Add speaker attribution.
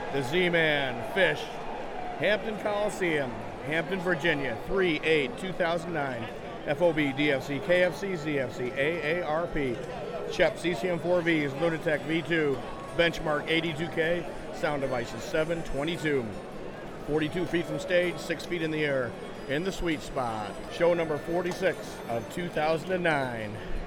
Speaker 1: The Z-Man, Fish, Hampton Coliseum, Hampton, Virginia, 3/8/2009. FOB, DFC, KFC, ZFC, AARP, CHEP, CCM4Vs, Lunatech V2, Benchmark 82K, sound devices 722. 42 feet from stage, 6 feet in the air, in the sweet spot. Show number 46 of 2009.